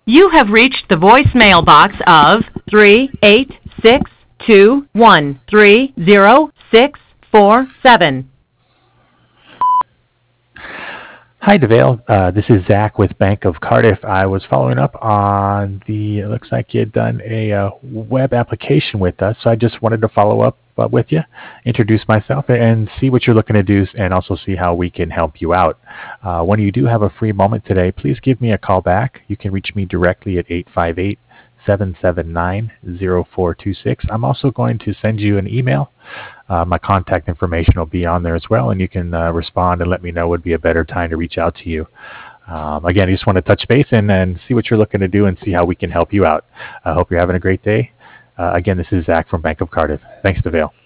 You have reached the voicemail box of 38621300647. Hi, DeVale. This is Zach with Bank of Cardiff. I was following up on it looks like you had done a web application with us, so I just wanted to follow up with you, introduce myself, and see what you're looking to do, and also see how we can help you out. When you do have a free moment today, please give me a call back. You can reach me directly at 858-779-0426. I'm also going to send you an email. My contact information will be on there as well, and you can respond and let me know would be a better time to reach out to you. Again, I just want to touch base and see what you're looking to do and see how we can help you out. I hope you're having a great day. Again, this is Zach from Bank of Cardiff. Thanks, DeVale.